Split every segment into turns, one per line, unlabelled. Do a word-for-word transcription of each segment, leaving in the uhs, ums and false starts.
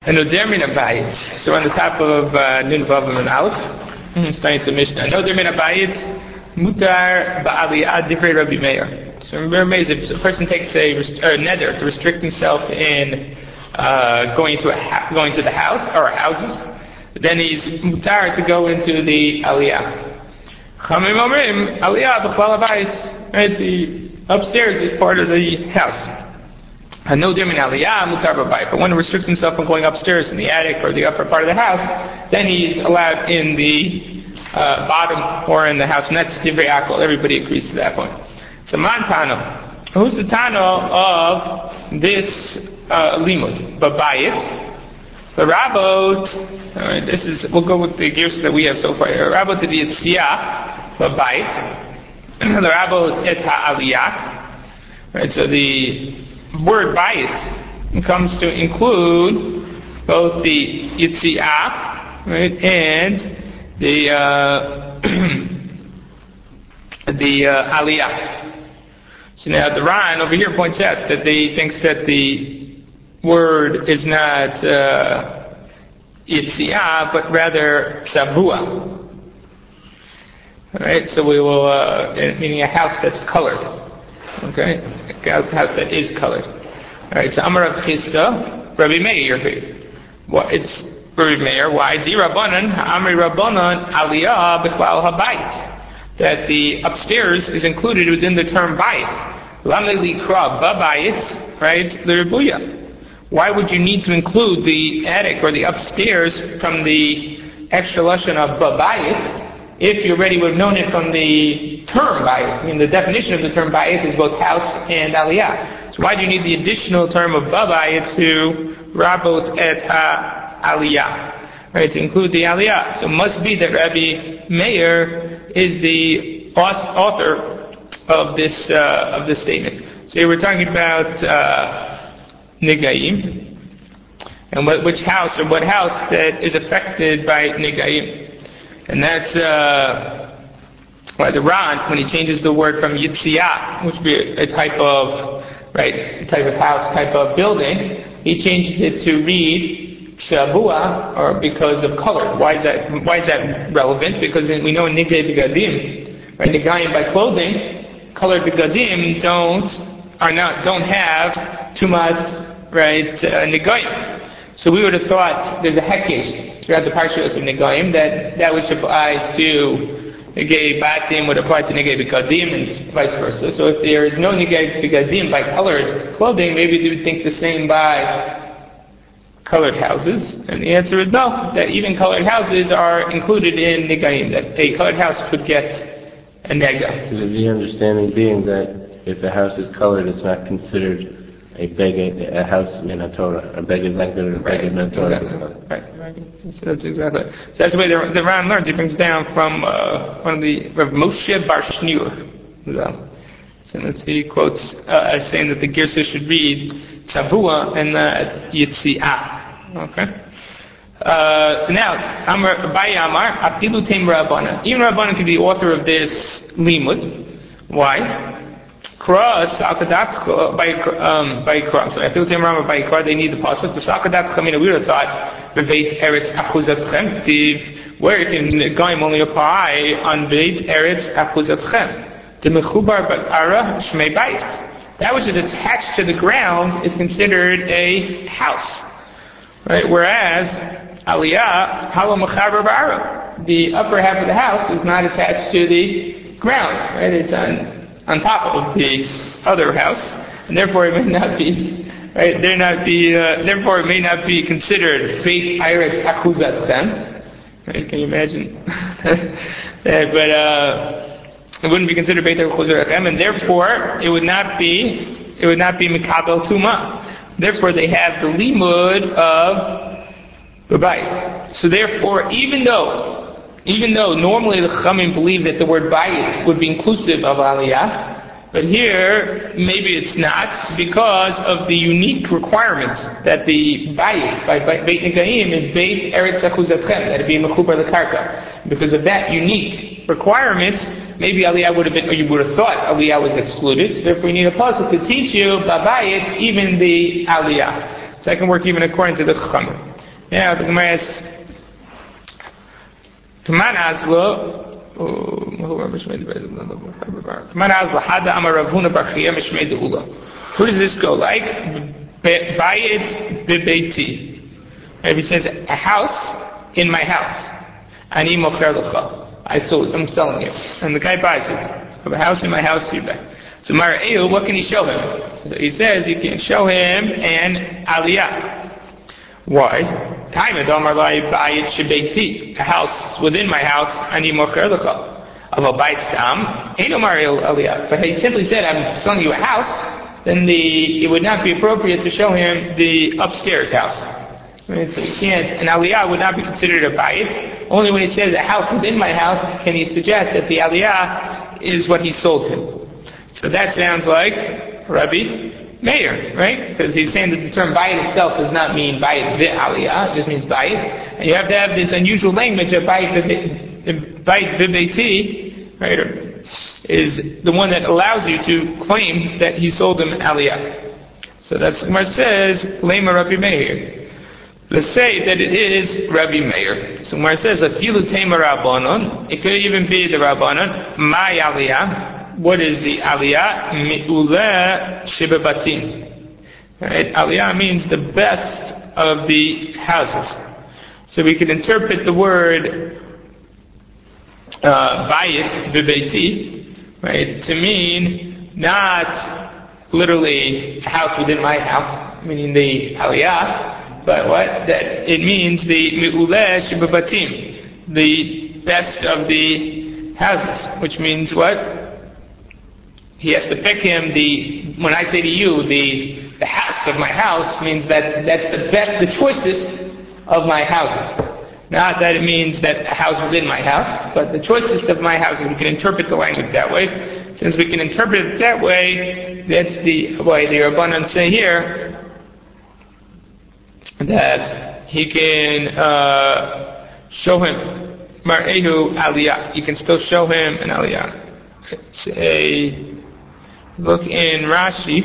Anoder min habayit. So on the top of uh, Nun Vav and Aleph, starting the Mishnah. Anoder min habayit mutar ba'aliyah divrei Rabbi Meir. So remember, if a person takes a, rest- a neder to restrict himself in uh, going to a ha- going to the house or houses, then he's mutar to go into the aliyah. Chamim omrim aliyah b'chlal habayit. Right, the upstairs is part of the house. Anoder min aliyah mutar b'bayit. But when he restricts himself from going upstairs in the attic or the upper part of the house, then he's allowed in the uh, bottom or in the house. And that's divrei akol. Everybody agrees to that point. So man tano. Who's the tano of this uh, limud? Babayit. The Rabot. All right, this is. We'll go with the gears that we have so far. The Rabot to the Yitziyah. Babayit. The Rabot et ha'aliyah. Right. So the word bayit comes to include both the Yitziyah, right, and the uh, the uh, aliyah. So now the Ran over here points out that he thinks that the word is not uh, Yitziyah, but rather Sabua. Alright, so we will, uh, meaning a house that's colored. Okay? A house that is colored. Alright, so Amar Rav Chisda, Rabbi Meir. Well, it's Rabbi Meir. Why? Di Rabbanan, Amri Rabbanan, Aliyah, Bichlal Habayit. That the upstairs is included within the term bayit. Lameli kra babayit, right? The Rebuya. Why would you need to include the attic or the upstairs from the extra lashon of babayit if you already would have known it from the term bayit? I mean, the definition of the term bayit is both house and aliyah. So why do you need the additional term of babayit to rabot et ha aliyah? Right, to include the aliyah. So it must be that Rabbi Meir is the author of this uh, of this statement. So we're talking about uh, Negaim, and what, which house or what house that is affected by Negaim, and that's uh, why the Ran, when he changes the word from Yitziyah, which would be a type of right a type of house, type of building, he changes it to read Shabua, or because of color. Why is that? Why is that relevant? Because we know in Nigay Begadim, right? Nigayim by clothing, colored Begadim don't are not don't have too much, right? Uh, Nigayim. So we would have thought there's a hekesh throughout the parshas of Nigayim that that which applies to Nigay Batim would apply to Nigay Begadim and vice versa. So if there is no Nigay Begadim by colored clothing, maybe they would think the same by colored houses, and the answer is no, that even colored houses are included in Negaim, that a colored house could get a nega.
The understanding being that if a house is colored, it's not considered a beged, a house in a Torah, a beged like or a beged in a Torah.
Exactly. Right, right. So that's exactly it. So that's the way the, the Ran learns. He brings down from uh, one of the Rav Moshe Bar Shneur. So, so let's see, he quotes uh, as saying that the Girsa should read Tavua and not Yitziyah. Okay. Uh, so now, Amar Abaye Amar Afilu Teim Rabbanan. Even Rabbanan could be the author of this limud. Why? Cross Akadatcha by um by Kram. So Afilu Teim Rabbanan by Kram. They need the pasuk. The Akadatcha. I mean, we would have thought Beit Eretz Achuzatchem Tiv, where it can Gaim only apply on Beit Eretz Achuzatchem. The Mechubar Ba'ara Shmei Bayit. That which is attached to the ground is considered a house. Right? Whereas Aliyah, Hala Mechaber Ba'ara, the upper half of the house is not attached to the ground. Right? It's on on top of the other house, and therefore it may not be right. There not be. Uh, therefore, it may not be considered Beit Eretz Achuzatchem. Right? Can you imagine? But uh, it wouldn't be considered Beit Eretz Achuzatchem, and therefore it would not be. It would not be Mikabel Tumah. Therefore, they have the limud of the bayit. So therefore, even though, even though normally the Chachamim believe that the word bayit would be inclusive of aliyah, but here maybe it's not because of the unique requirement that the bayit by Beit Negaim is Beit Eretz Achuzatchem, that it be mechubar lekarka. Because of that unique requirement, maybe aliyah would have been, or you would have thought aliyah was excluded. So therefore, you need a pasuk to teach you babayit, even the aliyah. So that can work even according to the Chachamim. Now the Gemara asks, Kaman Azla, who does this go like? Bayit bibeiti. And he says, a house in my house. Ani mocher lecha. I sold, I'm selling it. And the guy buys it. I have a house in my house, you buy. So Mara'eu, what can he show him? So he says he can show him an aliyah. Why? Time Adamar Lai Bayit Shibeiti. A house within my house, Ani mocher lecha. Of a bayit stam, ain't no Mara'eu aliyah. But he simply said, I'm selling you a house, then the, it would not be appropriate to show him the upstairs house. Right? So you can't, an aliyah would not be considered a bayit. Only when he says a house within my house can he suggest that the aliyah is what he sold him. So that sounds like Rabbi Meir, right? Because he's saying that the term bayit itself does not mean bayit vi aliyah, it just means bayit. And you have to have this unusual language of bayit bibeiti, right? Or, is the one that allows you to claim that he sold him aliyah. So that's what it says, Lema Rabbi Meir. Let's say that it is Rabbi Meir. So where it says, Afilu tema Rabbanon, it could even be the Rabbanon, my aliyah. What is the aliyah? Mi'uleh shibabatim. Right? Aliyah means the best of the houses. So we can interpret the word uh, bayit bibeiti, right, to mean not literally a house within my house, meaning the aliyah, but what? That it means the mi'uleh shibabatim, the best of the houses, which means what? He has to pick him the, when I say to you, the, the house of my house means that that's the best, the choicest of my houses. Not that it means that a house within my house, but the choicest of my houses. We can interpret the language that way. Since we can interpret it that way, that's the way the Rabbanan say here, that he can uh, show him Mar'ehu Aliyah. You can still show him an Aliyah. It's a, look in Rashi,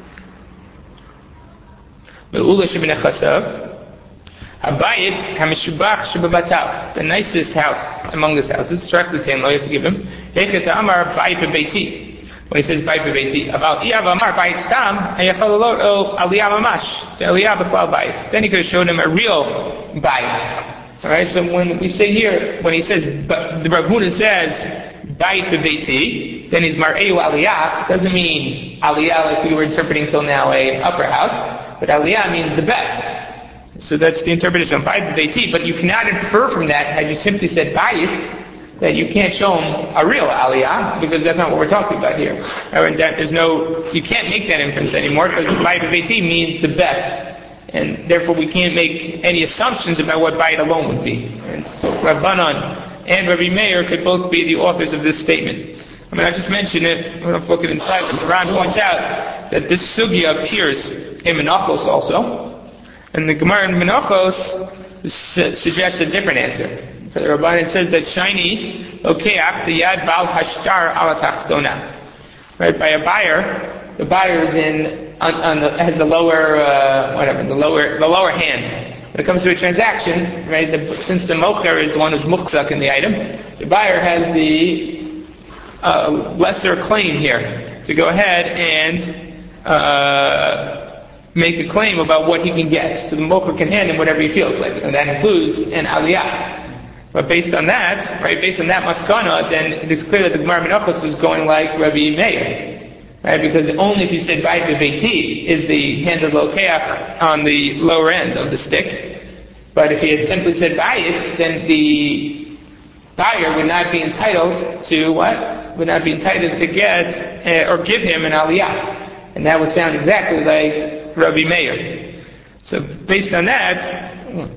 Me'ula Shebnei Chasav, Habayit HaMeshubach Shebabatav, the nicest house among his houses, Shrak L'Tein Lo, he has to give him, Heket Amar Bayit Bebeiti, when he says Bayit Bebeiti, about Iyav Amar Bayit Stam, Hayachal Lo Aliyah Mamash, the Aliyah B'Klal Bayit. Then he could have showed him a real Bayit. Alright, so when we say here, when he says, the Rav Huna says, Bayit Bebeiti, then he's Mar'eu Aliyah, doesn't mean Aliyah like we were interpreting till now, a upper house, but Aliyah means the best. So that's the interpretation of Bayit Bebeiti, but you cannot infer from that, had you simply said Bayit, that you can't show him a real Aliyah, because that's not what we're talking about here. And that there's no, you can't make that inference anymore, because Bayit Bebeiti means the best. And therefore we can't make any assumptions about what Bayit alone would be. And so Rabbanan and Rabbi Meir could both be the authors of this statement. I mean, I just mentioned it, we're not looking inside, but the Ran points out that this sugya appears in Menachos also. And the Gemara in Menachos su- suggests a different answer. The Rabbanan says that shiny okeach the yad bal hashtar ala tachtona. Right, by a buyer, the buyer is in on, on the, has the lower uh, whatever the lower the lower hand. When it comes to a transaction, right, the, since the mocher is the one who's muchzak in the item, the buyer has the uh, lesser claim here to go ahead and uh, make a claim about what he can get. So the mocher can hand him whatever he feels like, and that includes an aliyah. But based on that, right, based on that maskana, then it's clear that the Gemara Menachos is going like Rabbi Meir, right? Because only if you said Bayit Bebeiti is the hand of lokeach on the lower end of the stick. But if he had simply said Bayit, then the buyer would not be entitled to what? Would not be entitled to get uh, or give him an aliyah, and that would sound exactly like Rabbi Meir. So based on that,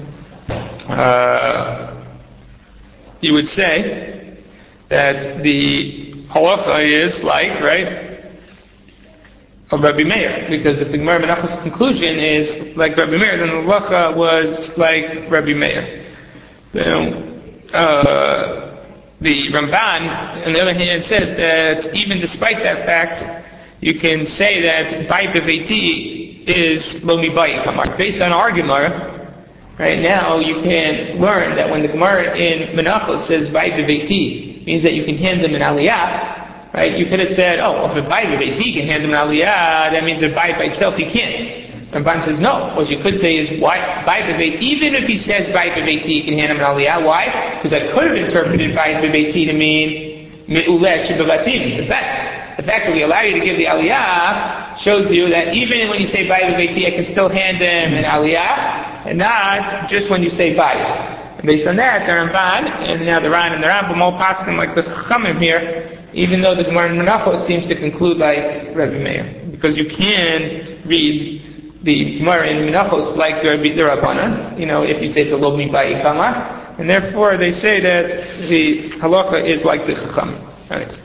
uh, you would say that the halacha is like, right, of Rabbi Meir, because if the Gemara Menachos conclusion is like Rabbi Meir, then the halacha was like Rabbi Meir. Then, uh, the Ramban, on the other hand, says that even despite that fact, you can say that Bayit Bebeiti is lo mi bayit kamar. Based on our Gemara, Right now, you can learn that when the Gemara in Menachos says "Bay b'beiti," means that you can hand them an aliyah. Right? You could have said, "Oh, if a Bay b'beiti can hand them an aliyah, that means that Bay by itself he can't." Ramban says, "No. What you could say is, why Bay b'beiti? Even if he says Bay b'beiti, he can hand him an aliyah. Why? Because I could have interpreted Bay b'beiti to mean me'uleh shebevatim, the best." The fact that we allow you to give the aliyah shows you that even when you say Bay b'beiti, I can still hand them an aliyah, and not just when you say Bayit. And based on that, the Ramban, and now the Ran and the Rambam all passing like the Chachamim here, even though the Gemara in Menachos seems to conclude like Rebbe Meir. Because you can read the Gemara in Menachos like the Rabbanan, you know, if you say it's a lo mi ba'i kama, and therefore they say that the halacha is like the Chachamim. Right.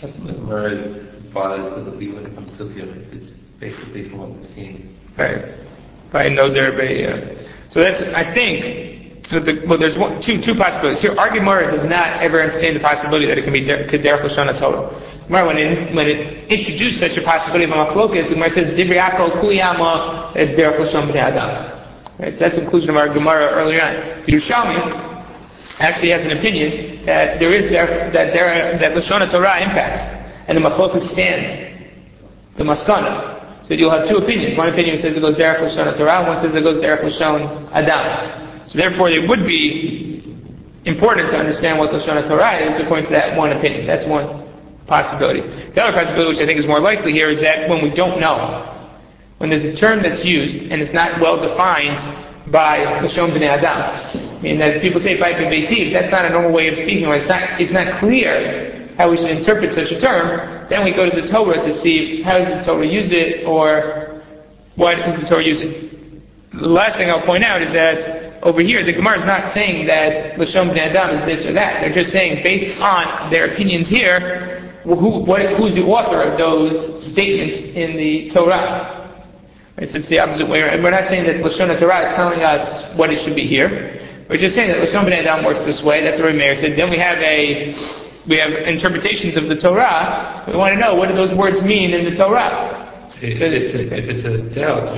Where fathers of the people when it comes to Sufya, it's basically from what we've seen.
Right. By no derbe. Uh, so that's, I think, the, well, there's one, two, two possibilities. Here, our Gemara does not ever entertain the possibility that it can be Kederech Lashon HaTorah. Gemara, when it, when it introduced such a possibility of a machloket, the Gemara says, Divrei Yaakov Kuliyama, it's Derech Lashon Bnei Adam. Right, so that's the conclusion of our Gemara earlier on. Yerushalmi actually has an opinion that there is there, that there, that Lashon HaTorah impacts, and the machloket stands. The maskana. So you'll have two opinions. One opinion says it goes Derech Lashon HaTorah, one says it goes Derech Lashon Adam. So therefore it would be important to understand what Lashon HaTorah is according to that one opinion. That's one possibility. The other possibility, which I think is more likely here, is that when we don't know, when there's a term that's used and it's not well defined by Lashon Bnei Adam, I mean that people say Bay b'beiti, that's not a normal way of speaking, or it's not, it's not clear how we should interpret such a term, then we go to the Torah to see how does the Torah use it, or what is the Torah using. The last thing I'll point out is that over here, the Gemara is not saying that Lashon Bnei Adam is this or that. They're just saying, based on their opinions here, who, what, who's the author of those statements in the Torah. Right, so it's the opposite way around. We're not saying that Lashon HaTorah is telling us what it should be here. We're just saying that Lashon Bnei Adam works this way. That's what Meir said. Then we have a We have interpretations of the Torah. We want to know, what do those words mean in the Torah?
It, it's a, it's a doubt,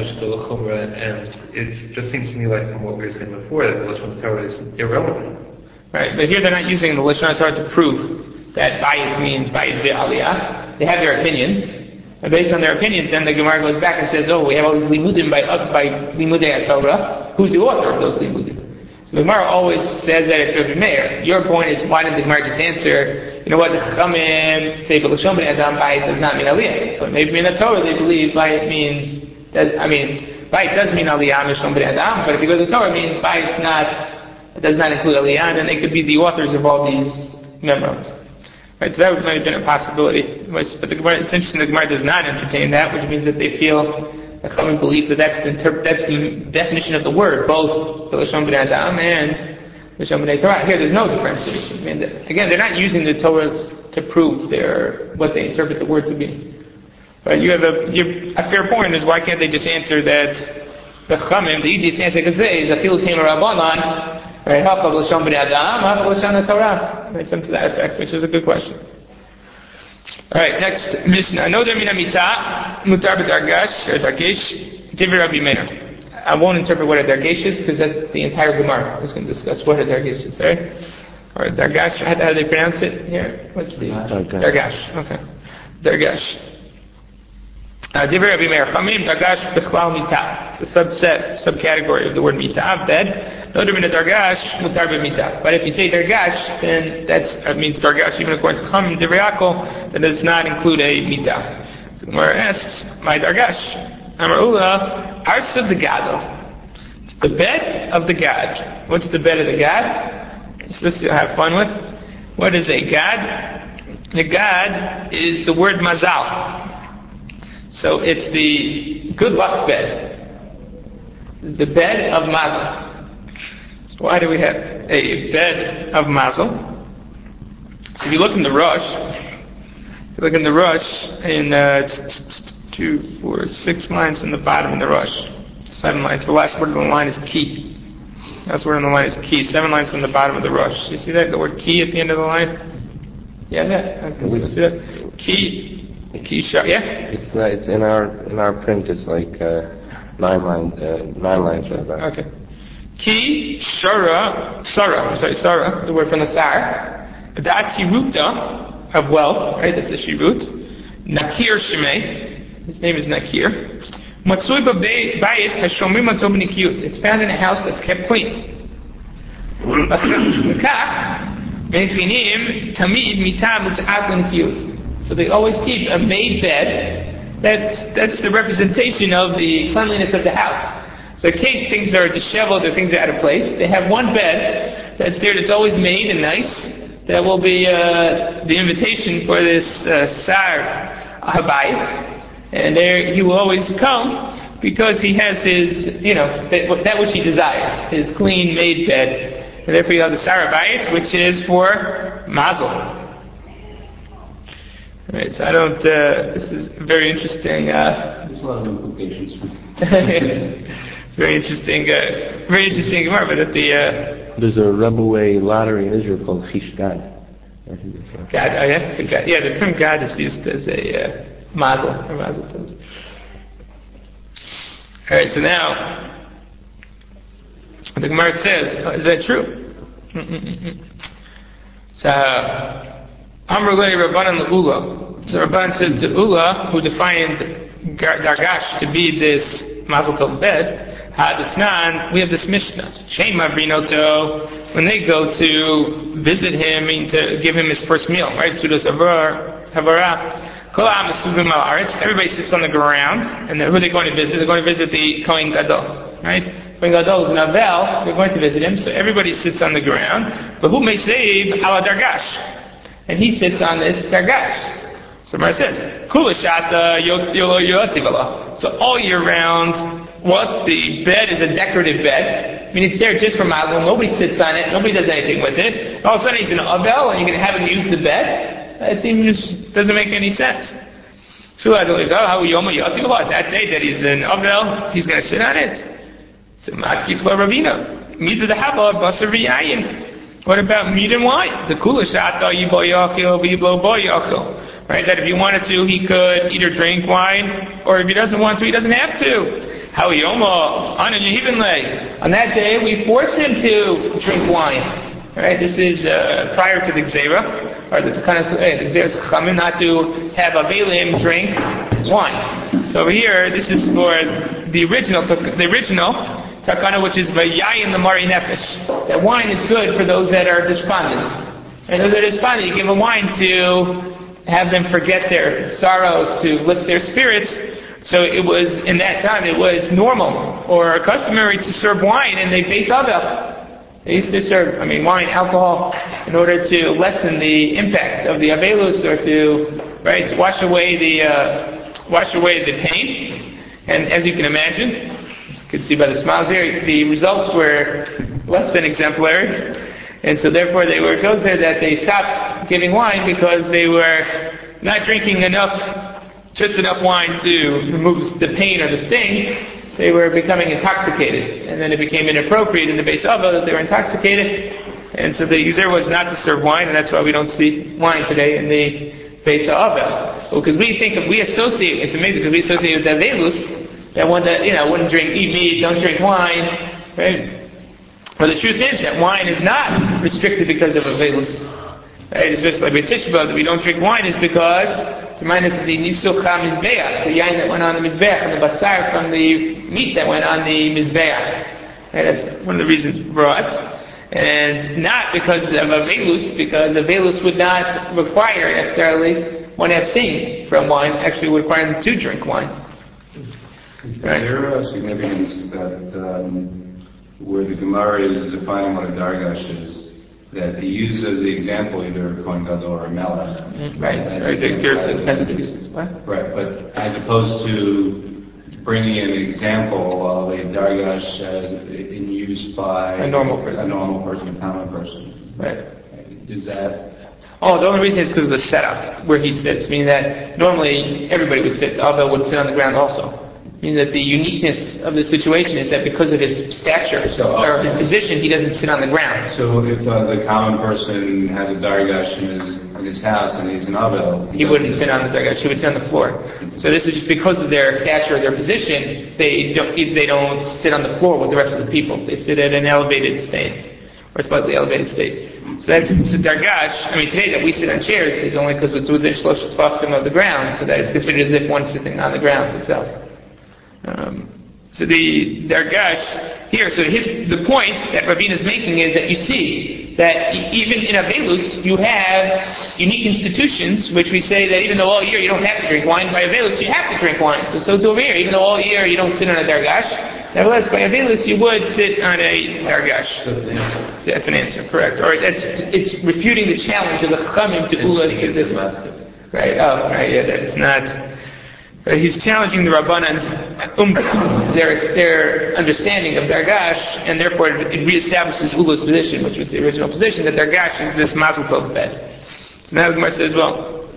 and it just seems to me like from what we were saying before, that the Lashon Torah is irrelevant.
Right, but here they're not using the Lashon Torah to prove that Bayit means Bayit Ve'aliyah. They have their opinions, and based on their opinions, then the Gemara goes back and says, oh, we have all these limudim by, by Limudei HaTorah. Who's the author of those limudim? So the Gemara always says that it's Rebbe Meir. Your point is, why did the Gemara just answer, you know what, the Chachamim say, but Lashon Bnei Adam, Bayit does not mean Aliyah. But maybe in the Torah they believe Bayit means, that, I mean, Bayit does mean Aliyah, Lashon Bnei Adam, but if you go to the Torah, it means Bayit's not, it does not include Aliyah, and they could be the authors of all these memorams. Right, so that might have been a possibility. But the Gemara, it's interesting, the Gemara does not entertain that, which means that they feel, the Chachamim believe that that's the, interp- that's the definition of the word, both the Lashon Bnei Adam and Lashon Bnei Torah. Here, there's no differentiation. I mean, again, they're not using the Torah to prove their what they interpret the word to be. But you have a, you, a fair point is, why can't they just answer that the Chachamim, the easiest answer they could say is Afilu Tema Rabbanan, right? Half of Lashon Bnei Adam, half of Lashon Torah. Right, something to that effect, which is a good question. Alright, next Mishnah. Another min hamita, mutar b'dargash, or dargesh, divrei Rabbi Meir. I won't interpret what a dargesh is, because that's the entire Gemara is going to discuss what a dargesh is, right? Or dargash, how, how do they pronounce it here? What's the? Dargash. Okay. Dargash. Divrei Rabbi Meir. Chamim dargash b'chlal mita. It's a subset, subcategory of the word mita, bed. Another min dargash, mutar b'mita. But if you say dargash, then that's, that means dargash, even according to Chamim divrei Yaakov, that does not include a mita. So the Gemara asks, my dargash, Amar Ula, arsa de gado. It's the bed of the gad. What's the bed of the gad? So this you'll have fun with. What is a gad? The gad is the word mazal. So it's the good luck bed. It's the bed of mazel. So why do we have a bed of mazel? So if you look in the Rush, if you look in the Rush, in uh, two, four, six lines from the bottom of the Rush, seven lines. The last word of the line is ki. The last word on the line is ki. Seven lines from the bottom of the Rush. You see that? The word ki at the end of the line? Yeah, that. Okay. See that? Ki. Kisha, yeah.
It's not, it's in our in our print. It's like uh, nine lines. Uh, nine lines. Right?
Okay. Ki shara, Sarah, I'm sorry, Sarah, the word from the Sar, Datiruta, of wealth, right, that's the Shirut, Nakir Shemei, his name is Nakir, Matsui Bayit Hashomrim Mato B'Nikiyut, it's found in a house that's kept clean. Mefinim Tamid Mitam Utz'at L'Nikiyut. So they always keep a made bed, that, that's the representation of the cleanliness of the house. So in case things are disheveled or things are out of place, they have one bed that's there that's always made and nice. That will be uh, the invitation for this uh, Sar Habayit. And there he will always come because he has his, you know, that, that which he desires, his clean made bed. And therefore you have the Sar Habayit, which is for Mazel. Alright, so I don't, uh, this is very interesting. Uh,
There's a lot of implications.
Very interesting, uh, very interesting Gemara, but at the, uh,
There's a Rebbe lottery in Israel called Chish Gad.
God, oh yeah, so God, yeah, the term God is used as a, uh, mazel, or mazel. Alright, so now, the Gemara says, oh, is that true? Mm-mm-mm. So, Amrulay Rabbanan L'Ula. So Rabbanan said to Ula, who defined Dargash to be this Mazel Tov bed, Hadatznan, we have this Mishnah. Shema Brinoto, when they go to visit him, mean to give him his first meal, right? Sudas Havara, everybody sits on the ground, and who are they going to visit? They're going to visit the Kohen Gadol, right? Kohen Gadol is Navel, they're going to visit him, so everybody sits on the ground, but who may save ala Dargash? And he sits on this Dargash. So Mar says, Kulashata Yotivala. So all year round, what? The bed is a decorative bed. I mean, it's there just for Mazel. Nobody sits on it. Nobody does anything with it. All of a sudden he's an Avel and you're going to have him use the bed? It seems, doesn't make any sense. That day that he's an Avel, he's going to sit on it. So Makif La Ravina. Meet the Haba, Basar V'yayin. What about meat and wine? The Kulashata Yibo Yachil, Yibo Bo Yachil. Right, that if he wanted to, he could eat or drink wine, or if he doesn't want to, he doesn't have to. How Yoma, on that day, we force him to drink wine. Right, this is uh, prior to the Gzera, or the kind of the Gzera is coming not to have Avelim drink wine. So over here, this is for the original, the original Takana, which is Vayayin the Mari Nefesh. That wine is good for those that are despondent. And those that are despondent, you give them wine to have them forget their sorrows, to lift their spirits. So it was, in that time, it was normal or customary to serve wine, and they based Avel. They used to serve, I mean, wine, alcohol, in order to lessen the impact of the Avelus, or to, right, to wash away the, uh, wash away the pain. And as you can imagine, you can see by the smiles here, the results were less than exemplary. And so therefore they were, it goes there that they stopped giving wine because they were not drinking enough, just enough wine to remove the pain or the sting. They were becoming intoxicated. And then it became inappropriate in the Beis Ava that they were intoxicated. And so the user was not to serve wine, and that's why we don't see wine today in the Beis Ava. Well, because we think of, we associate, it's amazing because we associate with the Avelus, that one that, you know, wouldn't drink, eat meat, don't drink wine, right? But the truth is that wine is not restricted because of Avelus. Right? Especially like with Tisha B'Av, that we don't drink wine is because, remind us of the Nisuch HaMizbeach, the yain that went on the Mizbeach, and the basar from the meat that went on the Mizbeach. Right? That's one of the reasons brought. And not because of Avelus, because Avelus would not require necessarily one abstain from wine, actually would require them to drink wine.
Right. Is there a significance that um, where the Gemara is defining what a Dargash is, that he uses as the example either Kohen Gadol or Melech?
Mm-hmm. Right. Right. There's,
right. But as opposed to bringing an example of a Dargash uh, in use by
a normal person,
a normal person, a common person.
Right.
Is that?
Oh, the only reason is because of the setup where he sits, meaning that normally everybody would sit, Abel would sit on the ground also. Meaning that the uniqueness of the situation is that because of his stature so, uh, or his position, he doesn't sit on the ground.
So if uh, the common person has a Dargash and is of his house and he's an Avel,
he wouldn't sit on the dargash. He would sit on the floor. So this is just because of their stature, their position. They don't they don't sit on the floor with the rest of the people. They sit at an elevated state or slightly elevated state. So that's so dargash. I mean, today that we sit on chairs is only because it's within shlosh tefachim of the ground, so that it's considered as if one's sitting on the ground itself. Um, so the dargash here. So his the point that Rabin is making is that you see that even in Avelus you have unique institutions, which we say that even though all year you don't have to drink wine, by Avelus you have to drink wine. So so to over here, even though all year you don't sit on a dargash, nevertheless by Avelus you would sit on a dargash. That's an answer, correct. Or that's it's refuting the challenge of the Chachamim to Ula. Right? Oh, right. Yeah, that it's not. Uh, he's challenging the Rabbanan's um, their their understanding of dargash, and therefore it, it reestablishes Ula's position, which was the original position, that dargash is this mazel tov bed. So now the Gemara says, well,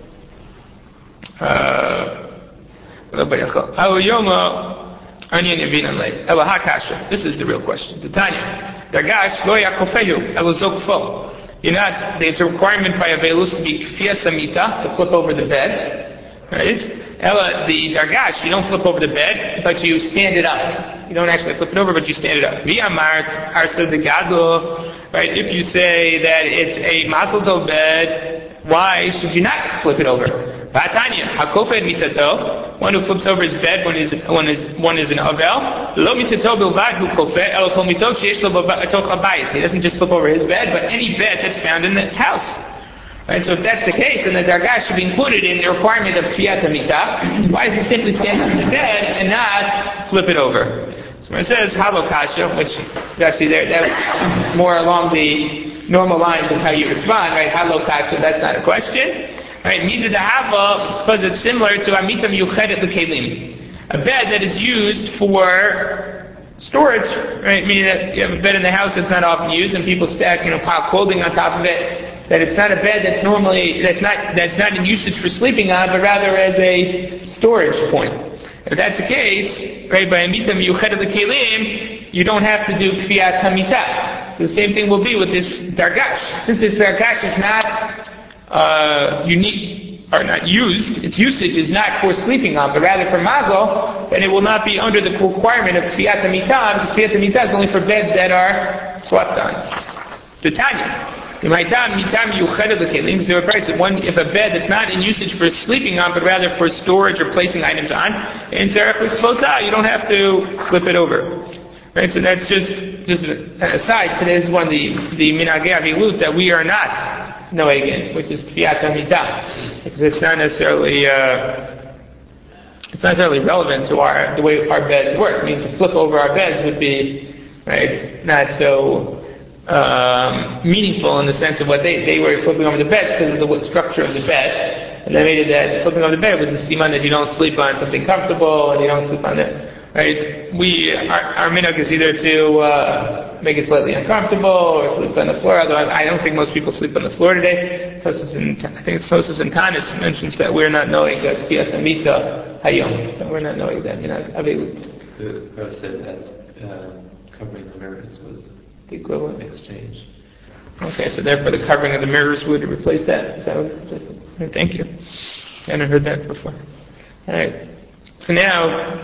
this is the real question. Tanya, dargash lo yakofehu elozokfo. You're not. There's a requirement by Avelus to be kfiyas amita, to flip over the bed, right? Ella, the dargash, you don't flip over the bed, but you stand it up. You don't actually flip it over, but you stand it up. V'amart arsa de gadol, right? If you say that it's a mazel tov bed, why should you not flip it over? V'atanya, hakofed mitato, one who flips over his bed when is one is one is an avel. Lo mitato bilvad hu kofed, elo kol mitov sheyesh lo b'toch habayit. He doesn't just flip over his bed, but any bed that's found in that house. Right, so if that's the case, then the dargash should be included in the requirement of Kriyat HaMitah. Why does he simply stand on the bed and not flip it over? So when it says halokasha, which is actually there, that's more along the normal lines of how you respond, right? Halokasha, that's not a question. Right, neither the hava, because it's similar to Amita Miyuchedet L'Kelim. A bed that is used for storage, right? Meaning that you have a bed in the house that's not often used and people stack, you know, pile clothing on top of it. That it's not a bed that's normally, that's not, that's not in usage for sleeping on, but rather as a storage point. If that's the case, right, by Amita Miyuchedet L'Kelim, you don't have to do Kriyat HaMitah. So the same thing will be with this dargash. Since this dargash is not, uh, unique, or not used, its usage is not for sleeping on, but rather for mazel, then it will not be under the requirement of Kriyat HaMitah, because Kriyat HaMitah is only for beds that are slept on. The Tanya. One, if a bed that's not in usage for sleeping on, but rather for storage or placing items on, and you don't have to flip it over. Right? So that's just just an aside. Today is one of the the minagei avilut that we are not noegin, which is Kriyat HaMitah, because it's not necessarily uh, it's not necessarily relevant to our the way our beds work. I mean, to flip over our beds would be right not so. Um, meaningful in the sense of what they, they were flipping over the bed because of the structure of the bed, and they made it that flipping over the bed was a siman that you don't sleep on something comfortable and you don't sleep on it. Right? We our, our minhag is either to uh, make it slightly uncomfortable or sleep on the floor. Although I, I don't think most people sleep on the floor today. Tosis and I think it's Tosis and Tanis mentions that we're not knowing that Kriyat HaMitah hayom. So we're not knowing that minhag avilut.
The Rav said that uh, covering the mirrors was
the equivalent
exchange.
Okay, so therefore the covering of the mirrors would replace that. Is that what it's suggesting? Right, thank you. I hadn't heard that before. Alright. So now,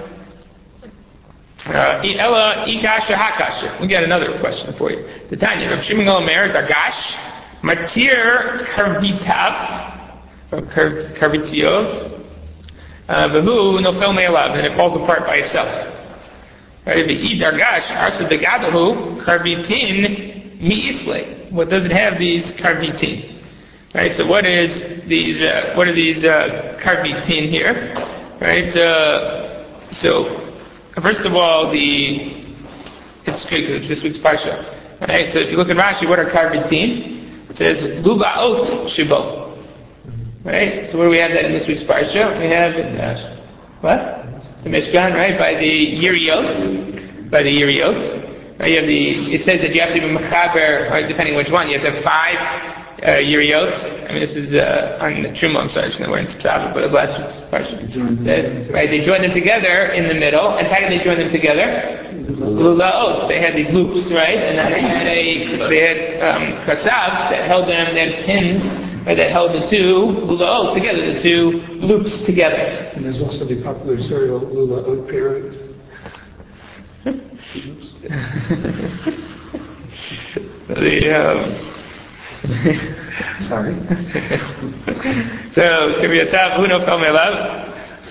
Ella Ikasha Hakasha. We got another question for you. The Tanya, Rav Shimon Omer, Dargash, Matir Karvitav, or Karvitiov, Vahu Nofel Me'elav, and it falls apart by itself. Right, the dargash arsa de gadahu karvitin mi'isle. What does it have? These karvitin. Right. So what is these? Uh, what are these uh, karvitin here? Right. Uh, so first of all, the it's good because it's this week's parsha. Right. So if you look at Rashi, what are karvitin? It says lugaot shibo. Right. So what do we have that in this week's parsha? We have uh, what? The Mishkan, right, by the Yiriot, by the Yiriot. Right, you have the, it says that you have to be Mechaber, right, depending which one, you have to have five uh, Yiriot. I mean, this is uh, on the Truma, I'm sorry, we're in Tzava, but it was last week's question. That, right, they joined them together in the middle, and how did they join them together? Lulaot. They had these loops, right, and then they had a, they had um, kasav that held them, they had pins right, that held the two lulaot together, the two loops together.
And there's also the popular cereal Lula Oat Parrot.
So the um,
sorry.
so Kiryatav Uno Felmelav.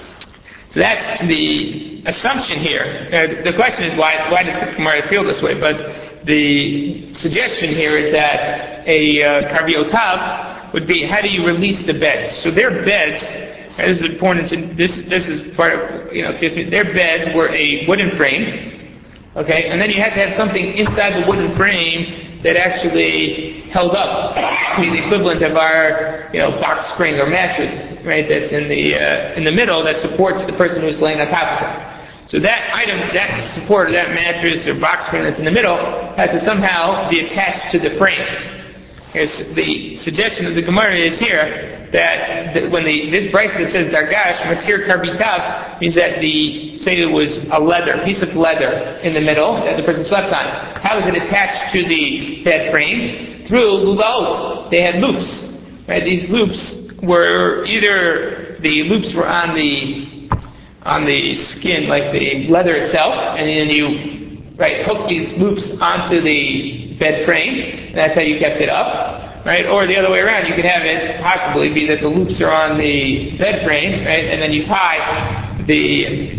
So that's the assumption here. Uh, the question is why why did the Gemara feel this way? But the suggestion here is that a uh, Karbiotav would be how do you release the beds? So their beds. And this is important. To, this this is part of you know. Their beds were a wooden frame, okay, and then you had to have something inside the wooden frame that actually held up, the equivalent of our you know box spring or mattress, right? That's in the uh, in the middle that supports the person who's laying on top of it. So that item, that support, that mattress or box spring that's in the middle, has to somehow be attached to the frame. It's the suggestion of the Gemara is here that, that when the this brace that says dargash matir karbitav means that the say it was a leather piece of leather in the middle that the person slept on. How is it attached to the bed frame? Through lulaot. They had loops. Right? These loops were either the loops were on the on the skin like the leather itself, and then you right hook these loops onto the bed frame, and that's how you kept it up, right? Or the other way around, you could have it possibly be that the loops are on the bed frame, right? And then you tie the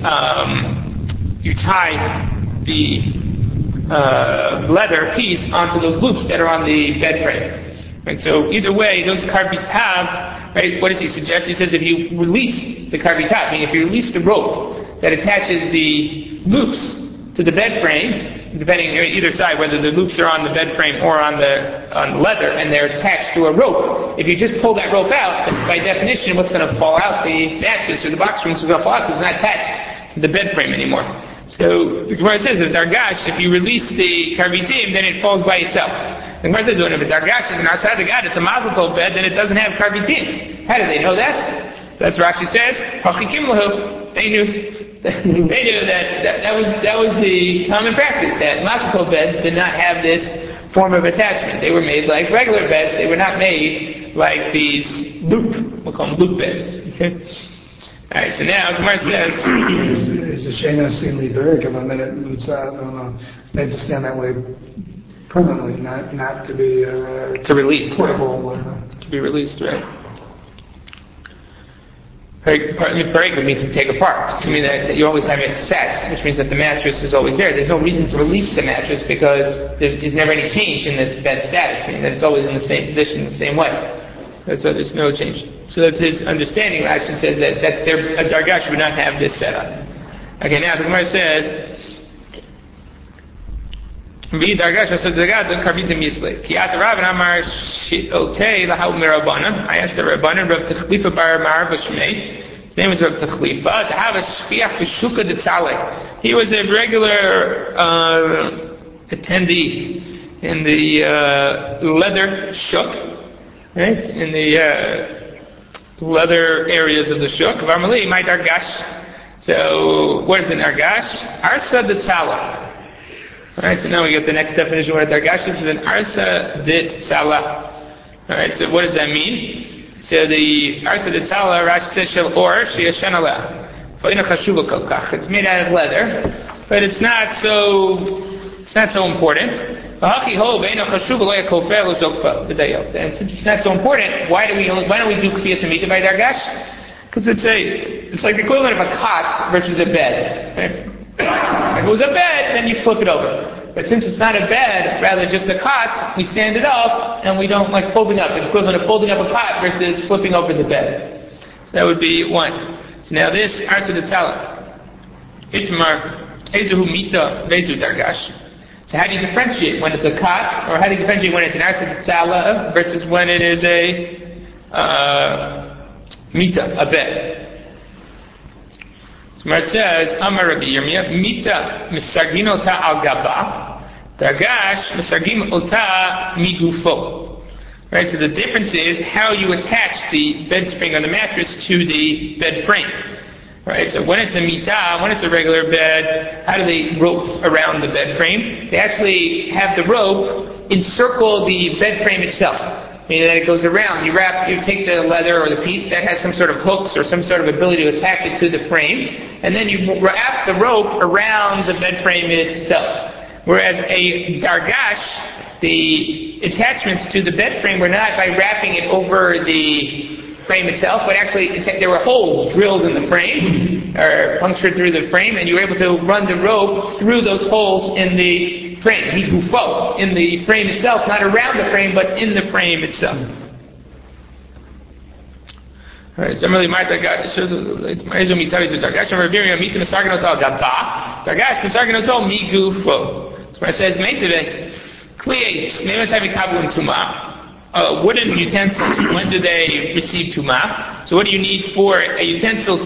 um, you tie the uh, leather piece onto those loops that are on the bed frame. Right? So either way, those karbitav, right? What does he suggest? He says if you release the karbitav, meaning if you release the rope that attaches the loops to the bed frame, depending on either side, whether the loops are on the bed frame or on the on the leather, and they're attached to a rope. If you just pull that rope out, then by definition, what's going to fall out? The mattress or the box springs is going to fall out because it's not attached to the bed frame anymore. So the Gemara says if dargash, if you release the karbitim, then it falls by itself. The Gemara says if a dargash is an outside the god, it's a mazel tov bed, then it doesn't have karbitim. How do they know that? So that's what Rashi says. Hachikim lahu. They knew. They knew that, that that was that was the common practice, that mazel tov beds did not have this form of attachment. They were made like regular beds. They were not made like these loop, we'll call them loop beds. Okay. All right. So now Gemara says,
"Is a shena sinli berek of a minute mutzah? No, no, they had to stand that way permanently, not not to be uh,
to release,
portable, uh,
to be released, right?" Break would mean to take apart. To mean that, that you always have it set, which means that the mattress is always there. There's no reason to release the mattress because there's, there's never any change in this bed status. I mean that it's always in the same position, the same way. That's why there's no change. So that's his understanding. Rashi says that that their a dargash would not have this set up. Okay, now the Gemara says. I asked the Rabbanan, Rav Techlifa bar Mar B'Shmei. His name was Rav Techlifa. To have a shpiach b'shuka d'tzaleh. He was a regular uh, attendee in the uh, leather shuk, right? In the uh, leather areas of the shuk. Varmali, my dargash. So, what is an dargash? Arsa d'tzaleh. Alright, so now we get the next definition of what a dargash is. It's an arsa de tzala. Alright, so what does that mean? So the arsa de tzala, Rashi says, shel or, sheyashen aleh. Fa'ina chashuva kol kach. It's made out of leather, but it's not so, it's not so important. V'haki ho, ve'ina chashuva lo yakofer lo zokfa b'dayot. And since it's not so important, why do we, why don't we do kfiyas amita by dargash? Because it's a, it's like the equivalent of a cot versus a bed. Right? If it was a bed, then you flip it over. But since it's not a bed, rather just a cot, we stand it up and we don't like folding up. The equivalent of folding up a cot versus flipping over the bed. So that would be one. So now this arsa d'tzala. Itmar ezuhu mita vezu dargash. So how do you differentiate when it's a cot, or how do you differentiate when it's an arsa d'tzala versus when it is a uh, mita, a bed? Mar says, Amar Rabbi Yirmiyah, Mita misargin ota al gaba, dargash misargin ota migufo. Right, so the difference is how you attach the bed spring on the mattress to the bed frame. Right, so when it's a mita, when it's a regular bed, how do they rope around the bed frame? They actually have the rope encircle the bed frame itself. meaning that it goes around. You wrap, you take the leather or the piece that has some sort of hooks or some sort of ability to attach it to the frame, and then you wrap the rope around the bed frame itself. Whereas a dargash, the attachments to the bed frame were not by wrapping it over the frame itself, but actually there were holes drilled in the frame, or punctured through the frame, and you were able to run the rope through those holes in the frame, migufo, in the frame itself, not around the frame, but in the frame itself. Alright, similarly, my dargash shows it's ma'ezo mitavis with dargash and reviring mita misarganoto gaba, dargash misarganoto migufo. So it says, meitive, kliates, neimatavi kabum tuma. Uh, wooden utensils, when do they receive tumah? So what do you need for a utensil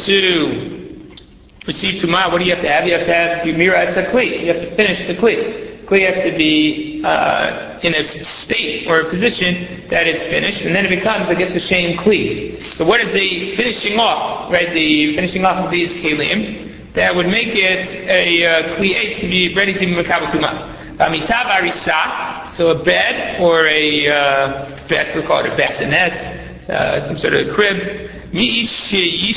to receive tumah? What do you have to have? You have to have yumira as a kli. You have to finish the kli. Kli has to be uh, in a state or a position that it's finished, and then it becomes a get the shame kli. So what is the finishing off, right? The finishing off of these kelim that would make it a uh, kli eight to be ready to be makabel tumah. Amitav arisa, so a bed or a uh, bas- we call it a bassinet, uh, some sort of crib. Mi'ish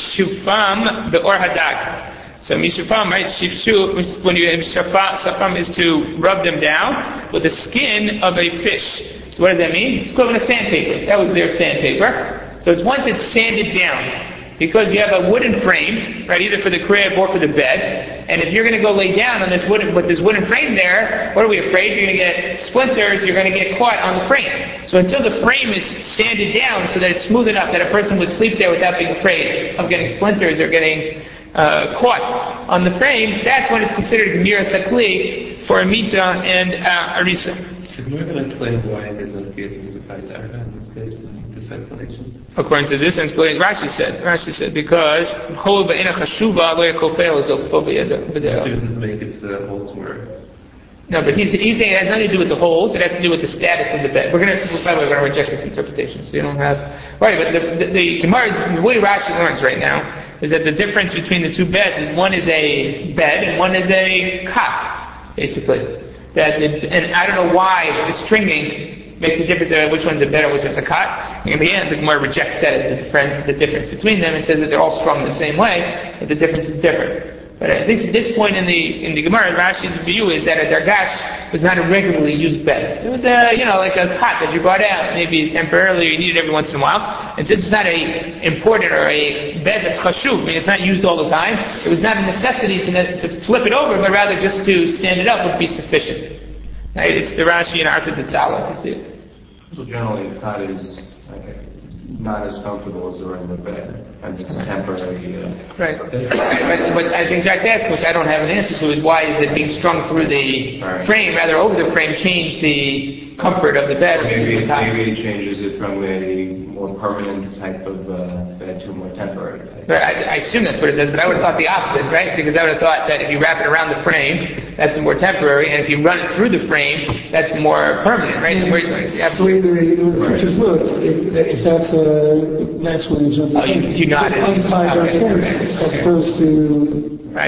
yishufam be'or hadag. So mishufam, right? Shifshu, when you have shafam, is to rub them down with the skin of a fish. So what does that mean? It's equivalent to sandpaper. That was their sandpaper. So it's once it's sanded down. Because you have a wooden frame, right, either for the crib or for the bed, and if you're going to go lay down on this wooden, with this wooden frame there, what are we afraid? You're going to get splinters, you're going to get caught on the frame. So until the frame is sanded down so that it's smooth enough that a person would sleep there without being afraid of getting splinters or getting uh, caught on the frame, that's when it's considered gemira sakli for a mita and uh, arisa.
Should we ever explain why there's no case of Zakai Targa in this case, in this explanation?
According to this explanation, Rashi said, Rashi said, because Chol ba'ina chashuva lo yakofel zokfo b'yado.
It doesn't make it to the holes where...
No, but he's, he's saying it has nothing to do with the holes, it has to do with the status of the bed. We're gonna, by the way, we're gonna reject this interpretation, so you don't have... Right, but the, the, the Gemara's, the way Rashi learns right now, is that the difference between the two beds is one is a bed and one is a cot, basically. That the, and I don't know why the stringing makes a difference of which one's a bed or which one's a cot. In the end, the Gemara rejects that as the, different, the difference between them and says that they're all strung the same way, but the difference is different. But I think at this point in the in the Gemara, Rashi's view is that a dargash was not a regularly used bed. It was a, you know, like a cot that you brought out, maybe temporarily, you need it every once in a while. And since it's not a important or a bed that's chashuv, I mean, it's not used all the time, it was not a necessity to, to flip it over, but rather just to stand it up would be sufficient. Right? It's the Rashi and Arsa Tetzala, you see it.
So generally, a cot is uh, not as comfortable as a regular bed, and it's temporary. Uh,
right. But, but I think Jack's asking, which I don't have an answer to, is why is it being strung through the right. frame, rather over the frame, change the comfort of the bed?
Maybe, maybe it changes it from a more permanent type of uh, bed to a more temporary type.
Right, I, I assume that's what it does, but I would have thought the opposite, right? Because I would have thought that if you wrap it around the frame, that's more temporary, and if you run it through the frame, that's more permanent, right?
Yeah.
Where,
So either way the pictures look, if, if that's uh, that's when it's
oh, you, you nodded.
untied our skins, as opposed to
Right.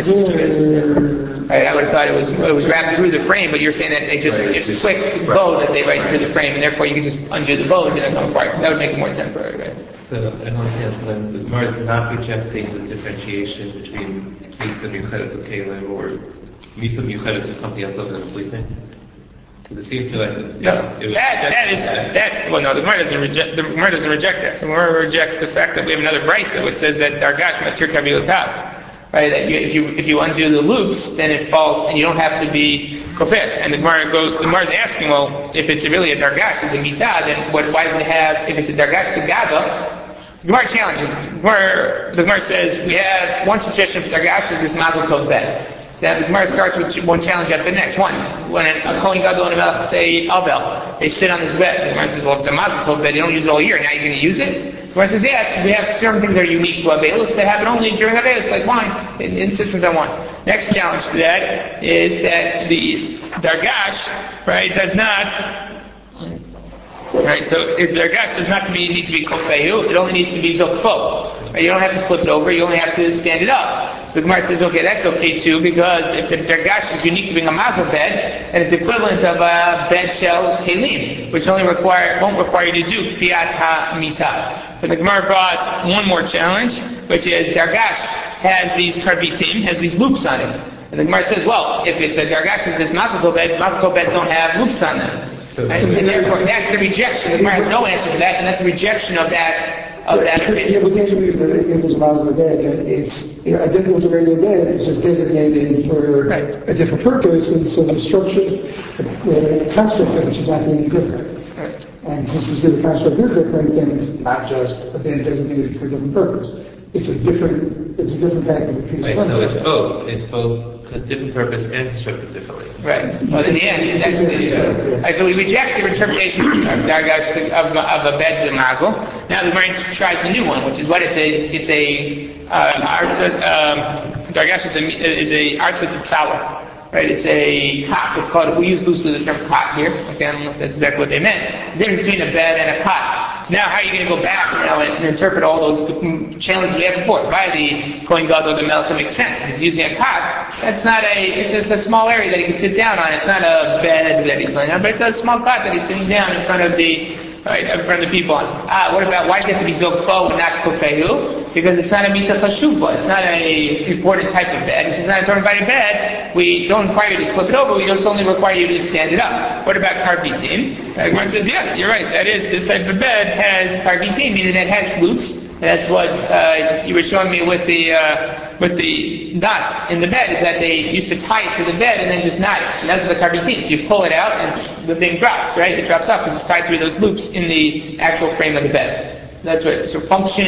there.
Right, I would have thought it was it was wrapped through the frame, but you're saying that they just
Right,
it's
it's
a quick
just-
bow
right.
that they write through the frame, and therefore you can just undo the bows and it'll come apart. So that would make it more temporary, right?
So I don't understand. So then the Gemara is not rejecting the differentiation between mitzvah miuchedes of kalim or mitzvah miuchedes of something else other than sleeping. Does it seem to like
No,
yes, it was
that that is
rejected.
that. Well, no, the Gemara doesn't reject. The Gemara doesn't reject that. The Gemara rejects the fact that we have another brisa which says that dargash matir kabilotav. Right, that you, if you if you undo the loops, then it falls, and you don't have to be kofet. And the Gemara goes, the Gemara is asking, well, if it's really a dargash, it's a mitah, then what, why does it have? If it's a dargash begada, the Gemara challenges. The Gemara, the Gemara says we have one suggestion for dargash is this mazel tov bed. So the Gemara starts with one challenge after the next. One, when a Kohen Gadol and a Melech say Abel, they sit on this bed. The Gemara says, well, if it's a mazel tov bed, you don't use it all year. Now you're going to use it. The Gemara says, yes, we have certain things that are unique to Abelis that happen only during Abelis, like wine. It insists on wine. Next challenge to that is that the Dargash, right, does not, right, so if Dargash does not to be, need to be Kofehu, it only needs to be Zokfo. Right, you don't have to flip it over, you only have to stand it up. So The Gemara says, okay, that's okay too, because if the dargash is unique to being a mazel bed, and it's equivalent of a bed shell kelim, which only require won't require you to do kfiyat ha-mita. But the Gemara brought one more challenge, which is dargash has these karbitim, has these loops on it. And the Gemara says, well, if it's a dargash is this mazel bed, mazel beds don't have loops on them. Right? And therefore, that's the rejection. The Gemara has no answer for that, and that's a rejection of that. Of that
yeah, but the answer is that if it's a mazel bed, then it's you know, identical to regular bed. It's just designated for
right.
a different purpose, and so the structure, the, the construct of it should not be any different.
Right.
And since we say the construct is different, then it's not just a bed designated for a different purpose. It's a different, it's a different type of a piece
right,
of
so
furniture.
it's both. It's both a different purpose and constructed differently.
Right. Well, in the end, that's the. Uh, right, so we reject the interpretation of dargash of, of a bed to mazel. Now the Gemara tries a new one, which is what it's a. It's a uh, arsa. Um, dargash is a is a arsa tzala. Right, it's a cot. It's called, we use loosely the term cot here. Okay, I don't know if that's exactly what they meant. The difference between a bed and a cot. So now how are you going to go back now and, and interpret all those challenges we had before? By the Kohen Gadol, the Melech makes sense. He's using a cot. That's not a, it's, it's a small area that he can sit down on. It's not a bed that he's laying on, but it's a small cot that he's sitting down in front of the, right, in front of the people on. Ah, what about, why does it have to be zokfo and not kofehu? Because it's not a mita chashuva. It's not a important type of bed. It's not a term by a bed. We don't require you to flip it over. We just only require you to stand it up. What about karbitim? The Gemara says, yeah, you're right. That is, this type of bed has karbitim, meaning it has loops. That's what uh, you were showing me with the uh, with the knots in the bed, is that they used to tie it to the bed and then just knot it. And that's the karbitim. So you pull it out and the thing drops, right? It drops off because it's tied through those loops in the actual frame of the bed. That's what. So function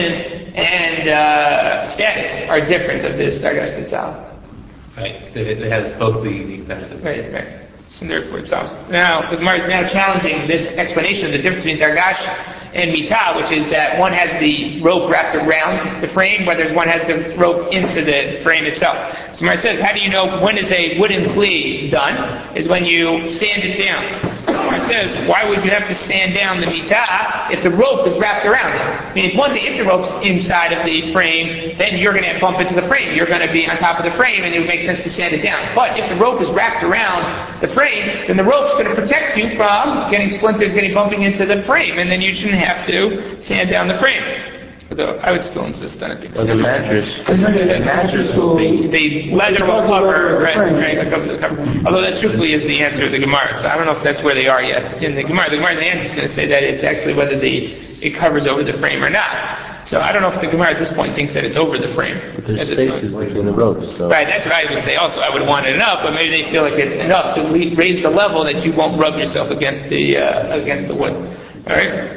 and uh, status are different of this dargash tzala.
Right. It, it has both the unique benefits.
Right, right. So therefore it's opposite. Now, the Gemara is now challenging this explanation of the difference between dargash and mita, which is that one has the rope wrapped around the frame, whereas one has the rope into the frame itself. So Gemara says, how do you know when is a wooden clee done? Is when you sand it down. Gemara says, why would you have to sand down the mita if the rope is wrapped around it? I mean, it's one thing if the rope's inside of the frame, then you're going to bump into the frame. You're going to be on top of the frame, and it would make sense to sand it down. But if the rope is wrapped around the frame, then the rope's going to protect you from getting splinters, getting bumping into the frame, and then you shouldn't have to sand down the frame. Although I would still insist on it being
Well, the mattress,
the mattress will be, the leather will cover, right, right, will cover the cover. Although that truthfully is the answer of the Gemara, so I don't know if that's where they are yet in the Gemara. The Gemara in the end is going to say that it's actually whether the it covers over the frame or not. So I don't know if the Gemara at this point thinks that it's over the frame.
but there's spaces between the ropes, so.
Right, that's what I would say also. I would want it enough, but maybe they feel like it's enough to le- raise the level that you won't rub yourself against the, uh, against the wood. Alright?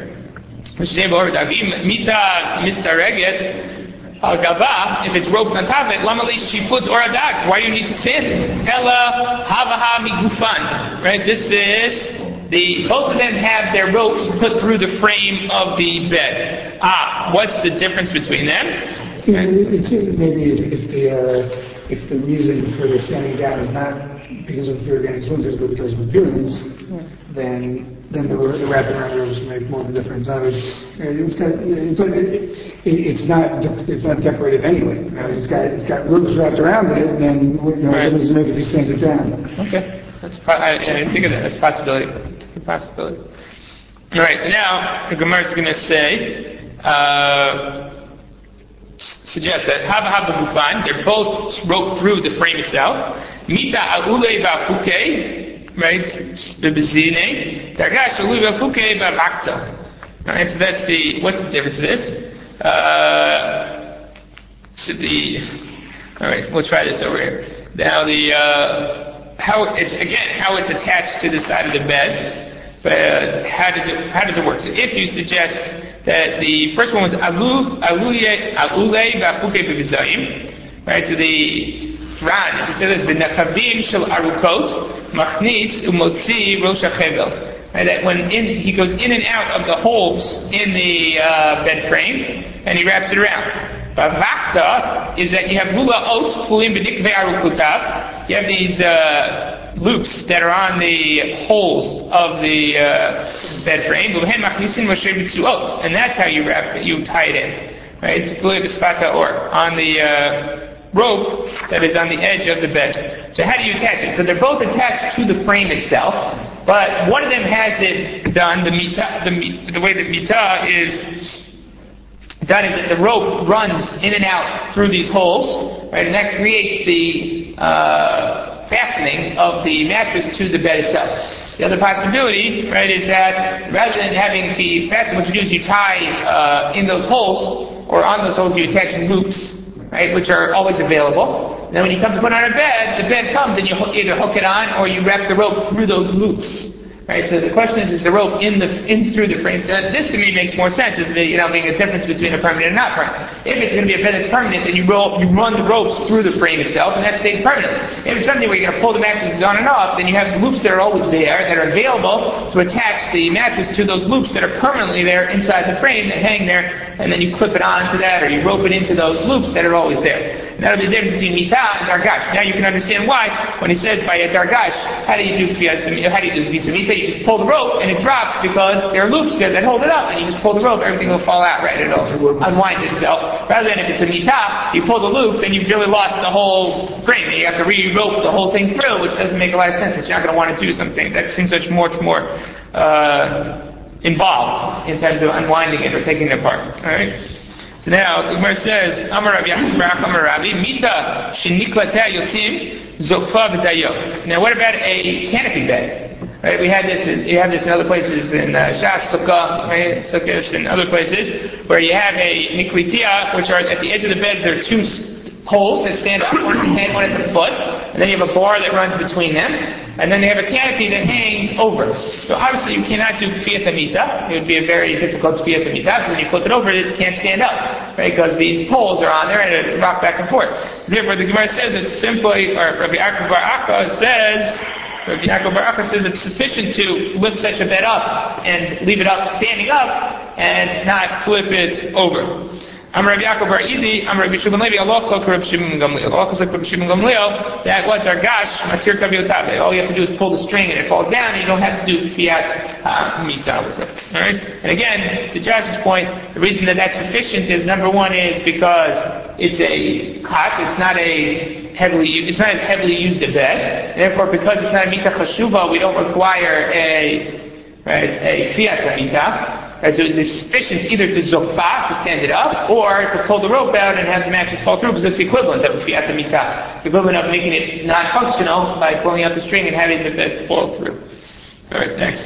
Mita mistareget al gava, if it's roped on top of it, lama shifut or adak, why do you need to sand it? Ella havaha migufan. Right, this is the, both of them have their ropes put through the frame of the bed. Ah, what's the difference between them?
See, it seems maybe if, if the uh, if the reason for the sanding down is not because of fear against splinters, but because of appearance, yeah. then then the, the wrapping around ropes make more of a difference. I mean, it's got, it's, it, it's not it's not decorative anyway. Right? It's got it's got ropes wrapped around it, then you know,
right.
It doesn't make it be sanded down.
Okay, that's I, I didn't think of that. That's a possibility. That's a possibility. All right, so now the Gemara is going to say. Uh, suggest that Hava Hava Bufan, they're both roped through the frame itself. Mita Aule Vafuke, right? Bebezine. Dargash Aule Vafuke Bavakta. Alright, so that's the, what's the difference of this? Uh, so the, alright, we'll try this over here. Now the, uh, how it's, again, how it's attached to the side of the bed. But how does it, how does it work? So if you suggest that the first one was Alu, Alule, Alule Vafuke Bevizayim, right? So the Ran, if you say this, B'nakavim Shel Arukot, Machnis Umotzi Rosh HaChevel. Right, that when in, he goes in and out of the holes in the uh, bed frame, and he wraps it around. Bavakta is that you have Hula Oats, Pulim B'dikve Arukutav, you have these, uh, loops that are on the holes of the uh, bed frame, and that's how you wrap it, you tie it in, right? It's on the uh, rope that is on the edge of the bed. So how do you attach it? So they're both attached to the frame itself, but one of them has it done, the mita, the, the way that mita is done is that the rope runs in and out through these holes, right, and that creates the uh, fastening of the mattress to the bed itself. The other possibility, right, is that rather than having the fasten, what you do is you tie uh, in those holes, or on those holes you attach loops, right, which are always available. And then when you come to put on a bed, the bed comes and you hook, either hook it on or you wrap the rope through those loops. Right, so the question is, is the rope in the in through the frame? So this to me makes more sense, is you know, being a difference between a permanent and not permanent. If it's going to be a bed that's permanent, then you roll, you run the ropes through the frame itself, and that stays permanent. If it's something where you're going to pull the mattresses on and off, then you have the loops that are always there, that are available to attach the mattress to those loops that are permanently there inside the frame that hang there, and then you clip it onto that, or you rope it into those loops that are always there. And that'll be the difference between mita and dargash. Now you can understand why, when he says by a dargash, how do you do kfiyat, how do you do mita? You just pull the rope and it drops because there are loops there that hold it up, and you just pull the rope, everything will fall out, right? It'll unwind itself. Rather than if it's a mita, you pull the loop, then you've really lost the whole frame, and you have to re-rope the whole thing through, which doesn't make a lot of sense. You're not going to want to do something that seems much much more uh, involved in terms of unwinding it or taking it apart. All right. So now the Gemara says, Amar Rabbi Yaakov Bar Ach Amar Rabbi Mita Sheniklatea Yotim Zokfa B'Dayo. Now what about a canopy bed? Right, we had this. In, you have this in other places in uh, Shas Sukkah, right, Sukkahs, and other places where you have a niklitia, which are at the edge of the bed. There are two holes that stand up, one at the head, one at the foot, and then you have a bar that runs between them, and then they have a canopy that hangs over. So obviously you cannot do kfiyat hamita. It would be a very difficult kfiyat hamita, because when you flip it over, it can't stand up, right? Because these poles are on there and it rock back and forth. So therefore, the Gemara says it's simply, or Rabbi Yaakov Bar Ach says. Rabbi Yaakov Bar Ach says it's sufficient to lift such a bed up and leave it up standing up and not flip it over. I'm Rabbi Yaakov Bar Idi, I'm Rabbi Shimon Levi, Allah Chok Rabbi Shimon Gamliel. Allah Chok Rabbi Shimon Gamliel, that what dargash, matir kaviotabe. All you have to do is pull the string and it falls down, and you don't have to do kfiyat hamita with it. Alright? And again, to Josh's point, the reason that that's sufficient is, number one, is because it's a cot, it's not a heavily used, it's not as heavily used a bed. Therefore, because it's not a mita chashuva, we don't require a, right, a kfiyat hamita. Right, so it's sufficient either to zokfa, to stand it up, or to pull the rope out and have the mattress fall through, because it's the equivalent of kfiyat hamita. It's the equivalent of making it non-functional by pulling out the string and having the bed fall through. Alright, next.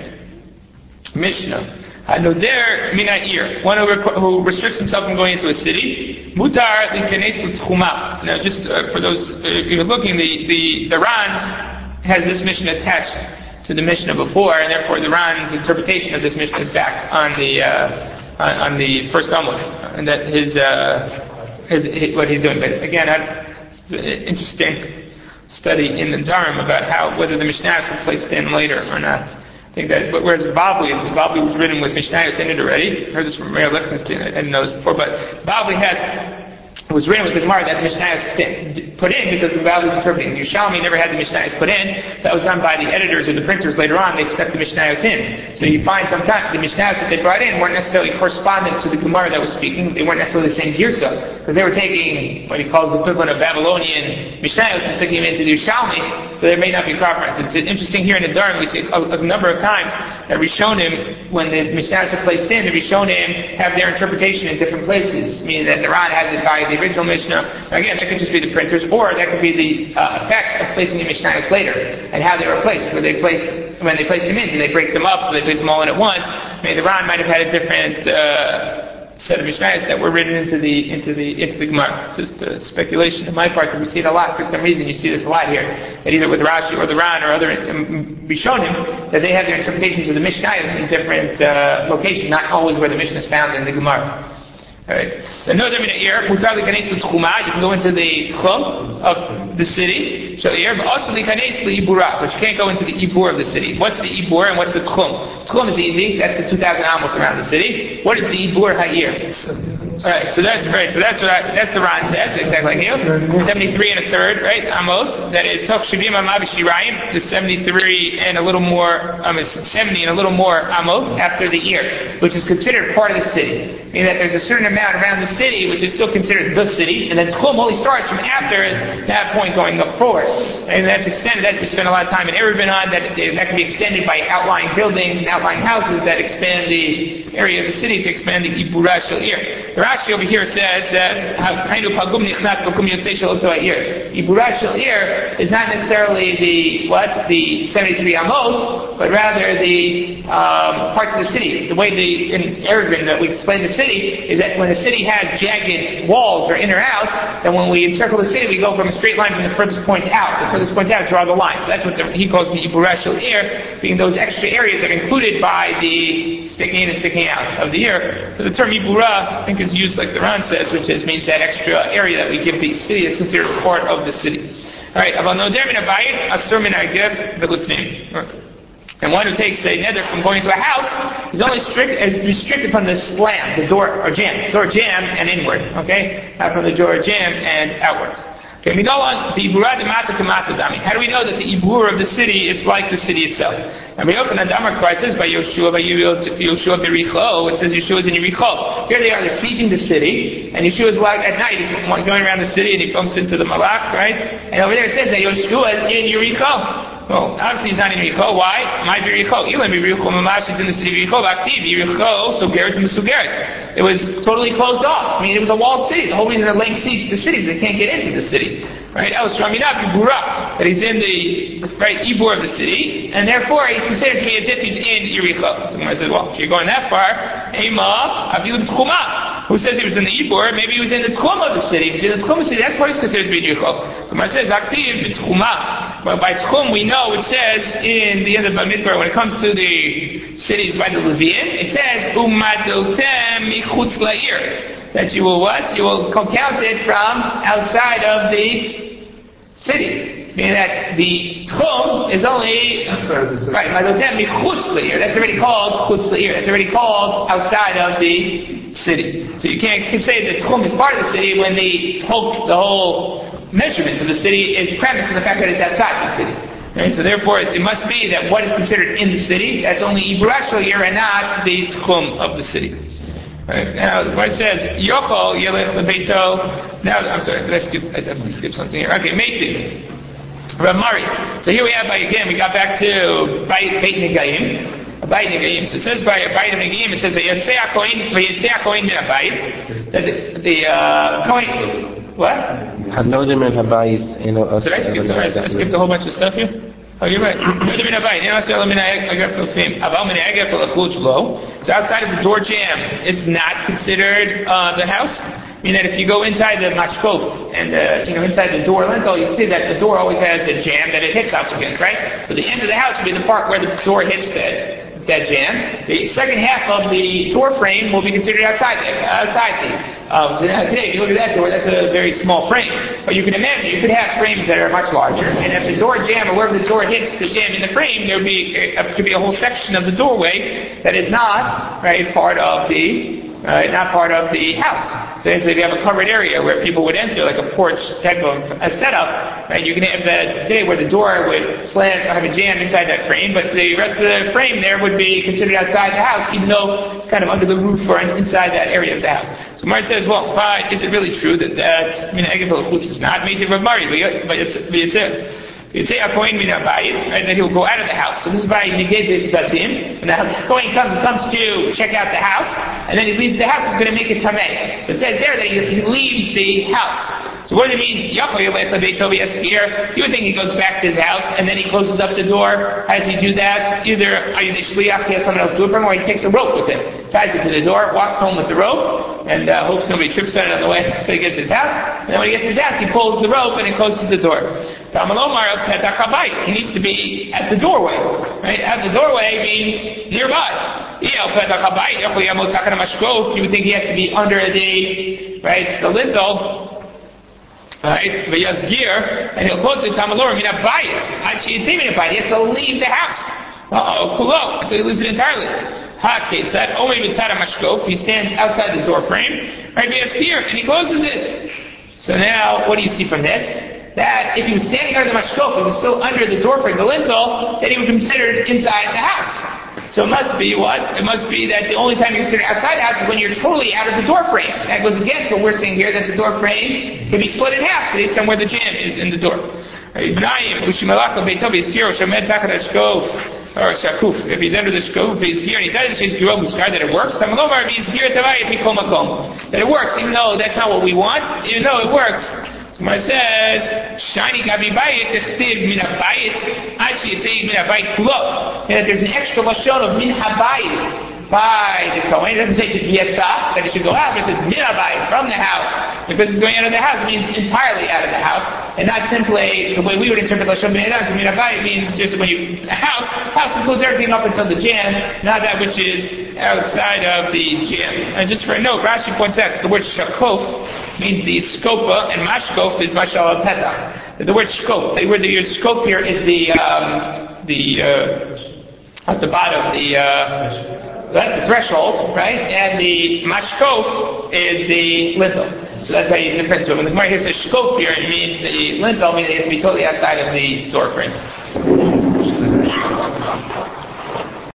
Mishnah. Hanoder mina'ir. One who, who restricts himself from going into a city. Mutar l'kanes l'tchuma. Now just uh, for those uh, you're looking, the, the, the Ran's has this Mishnah attached to the Mishnah before, and therefore the Ran's interpretation of this Mishnah is back on the uh, on, on the first Amud, and that his, uh, his, his what he's doing. But again, I've, interesting study in the Dharm about how whether the Mishnahs were placed in later or not. I think that, but whereas Bavli, Bavli was written with Mishnahs in it already. I heard this from Meir Lichtenstein. I didn't know this before, but Bavli has. It was written with the Gemara that the Mishnayos put in, because the Bavli was interpreting. The Yerushalmi never had the Mishnayos put in. That was done by the editors or the printers later on. They stuck the Mishnayos in. So you find sometimes the Mishnayos that they brought in weren't necessarily correspondent to the Gemara that was speaking. They weren't necessarily the same girsa, because they were taking what he calls the equivalent of Babylonian Mishnayos and sticking them into the Yerushalmi, so there may not be compromise. It's interesting here in the Dharm, we see a, a number of times that Rishonim, when the Mishnayos are placed in, the Rishonim have their interpretation in different places, meaning that the Ran has it by the original Mishnah. Again, that could just be the printers, or that could be the uh, effect of placing the Mishnayos later, and how they were placed. Where they placed, when they placed them in, did they break them up? Did they place them all in at once? Maybe the Ran might have had a different uh, set of Mishnayos that were written into the into the into the Gemara. Just uh, speculation on my part, because we see it a lot. For some reason, you see this a lot here, that either with Rashi or the Ran or other um, Rishonim, that they have their interpretations of the Mishnayos in different uh, locations, not always where the Mishnah is found in the Gemara. Alright. So no there ear, mutar likanes l'tchuma, you can go into the tchum of the city, sha'ir, but also likanes l'ibura, but you can't go into the ibur of the city. What's the ibur and what's the tchum? Tchum is easy, that's the two thousand amos around the city. What is the ibur ha'ir? All right, so that's right. So that's what I, that's the Ran says exactly like you. Seventy-three and a third, right? Amot. That is Toch Shivim Amav Shirayim. The seventy-three and a little more. Um, seventy and a little more Amot after the ear, which is considered part of the city. Meaning that there's a certain amount around the city which is still considered the city, and then Tchum only starts from after that point going up forward. And that's extended. That we spend a lot of time in Erev on. That that can be extended by outlying buildings and outlying houses that expand the area of the city to expand the Ibura Shel Ir. Rashi over here says that Ibura Shel Ir is not necessarily the what the seventy-three Amos, but rather the um, parts of the city. The way the in Erev that we explain the city is that when the city has jagged walls or in or out, then when we encircle the city, we go from a straight line from the furthest point out. The furthest point out, draw the line. So that's what the, he calls the Ibura Shel Ir, being those extra areas that are included by the sticking in and sticking out of the ear. So the term Ibura, I think, is used like the Ran says, which is means that extra area that we give the city that's considered part of the city. All right, about no der min habayit asur min hagef v'lifnim. And one who takes a nether from going to a house is only strict, is restricted from the slam, the door or jam, door jam and inward. Okay, not from the door jam and outwards. Okay, we go on the Ibura de Mata Kamata Dami. How do we know that the Ibura of the city is like the city itself? And we open a Damar crisis by Yoshua, by Yoshua Bericho. It says Yeshua is in Yericho. Here they are, they're sieging the city, and Yeshua is like at night, he's going around the city and he bumps into the Malach, right? And over there it says that Yoshua is in Yericho. Well, obviously he's not in Yericho. Why? My Yericho. Elam Yericho Mamash is in the city of Yericho. Active Yericho, so Garrett to Mesugeret. It was totally closed off. I mean, it was a walled city. The whole reason they're laying siege to the cities, they can't get into the city. Right? Else Raminab Ibura, that he's in the right Ibur of the city, and therefore he's considered to be as if he's in Yericho. Someone says, well, if you're going that far, Ema Avilu Tchuma. Who says he was in the Ibur? Maybe he was in the Tchum of the city. If he's in the Tchum of the city, that's why he's considered to be in Yericho. Someone says, Aktiv Tchuma. But by Tchum we know it says in the end of Bamidbar, when it comes to the cities by the Levian, it says Umadotem Michutz La'ir. That you will what? You will count it from outside of the city. Meaning that the Tchum is only right, Madotem Michutz La'ir. That's already called Chutz La'ir. That's already called outside of the city. So you can't say that Tchum is part of the city when the whole the whole measurement of the city is premised on the fact that it's outside the city. Right? So therefore, it must be that what is considered in the city, that's only Ibura Shel Ir and not the Tchum of the city. Right? Now, when it says Yochol Yelech LeBeito, now I'm sorry, did I skip? I definitely skipped something here. Okay, Meitim, Rav Mari. So here we have, by again, we got back to Beit Beit Negayim, Beit Negayim. So it says by Beit Negayim, it says Vayetzei HaKohen Vayetzei HaKohen Min HaBayit. That the, the uh, Kohen, what?
Hanodim and Habayis, you know.
Did I skip? Sorry, I skipped a whole bunch of stuff here. Oh, you're right. So outside of the door jam, it's not considered uh, the house. I mean that if you go inside the mashkot and uh, you know inside the door lintel, you see that the door always has a jam that it hits up against, right? So the end of the house will be the part where the door hits that that jam. The second half of the door frame will be considered outside the outside the. Uh, so now today, if you look at that door, that's a very small frame. But you can imagine, you could have frames that are much larger, and if the door jam, or wherever the door hits the jam in the frame, there would be, uh, could be a whole section of the doorway that is not, right, part of the, uh, not part of the house. So if you have a covered area where people would enter, like a porch type of a setup, right, you can have that today where the door would slant, have a jam inside that frame, but the rest of the frame there would be considered outside the house, even though it's kind of under the roof or inside that area of the house. So Mar says, well, why is it really true that that, I mean, Egefel Chutz is not made to Rav Mari, but it's, but it's a, You'd say a Kohen min habayit, right? That he will go out of the house. So this is by negate datim. When the Kohen comes, comes to check out the house, and then he leaves the house, he's going to make it tameh. So it says there that he, he leaves the house. So what does it mean? You would think he goes back to his house, and then he closes up the door. How does he do that? Either are you the shliach, he has someone else do it for him, or he takes a rope with him, ties it to the door, walks home with the rope, and uh, hopes nobody trips on it on the way until he gets his house. And then when he gets his house, he pulls the rope and it closes the door. He needs to be at the doorway. Right? At the doorway means nearby. You would think he has to be under the right the lintel. Right, v'yazgir, and he'll close the tamalor. I mean, a bayit. Actually, it's even a bayit. He has to leave the house. Uh oh, kulo. So he leaves it entirely. Ha ketzad, only b'tzad mashkof, he stands outside the door frame, right, here, and he closes it. So now, what do you see from this? That if he was standing under the mashkof, he was still under the door frame, the lintel, then he would be considered inside the house. So it must be what? It must be that the only time you're considered outside the house is when you're totally out of the door frame. That goes against what we're saying here, that the door frame can be split in half based on where the jam is in the door. Or if he's under the shkuf, he's here, and he does say that it works, that it works, even though that's not what we want, even though it works. Gemara says, "Shiny gabi bayit echtiv min habayit achi yitzei min habayit kulo." And that there's an extra lashon of min habayit by the kohen. It doesn't say just yetza that it should go out, but it says min habayit from the house. Because it's going out of the house, it means entirely out of the house, and not simply the way we would interpret lashon min habayit. Min habayit means just when you the house. House includes everything up until the jam, not that which is outside of the jam. And just for a note, Rashi points out that the word shakof means the skopa, and mashkof is mashal al-petach. The word skop, the word that you use skop here is the, um, the, uh, at the bottom, the, uh, the threshold, right? And the mashkof is the lintel. So that's how you differentiate. When the Gemara here says skop here, it means the lintel, meaning it has to be totally outside of the door frame.